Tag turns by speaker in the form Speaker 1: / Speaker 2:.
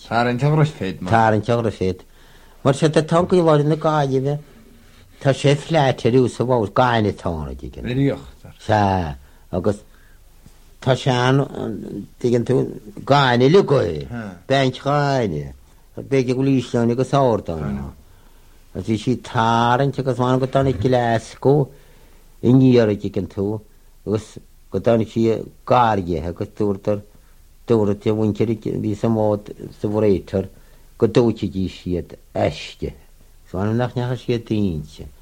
Speaker 1: Tárann teagras féad.
Speaker 2: Tárann teagras féad. Mar sé tá tancaí bhir na gáideh tá sé fleiteirú sa bhir gáine tána dígin.
Speaker 1: Ríocht.
Speaker 2: Se agus tá sean dígin tú gáine lugaí, beint gáine, beige go líisleáin agus áirdána. As bhí sí tárann agus bhána go dána glascó i níara dígin tú, agus go dána sí gáirge agus dúirtar dúirte bhainteir bhí sa mód sa bhréitar go dúite dí siad eiste. Sána nach necha siad daointe.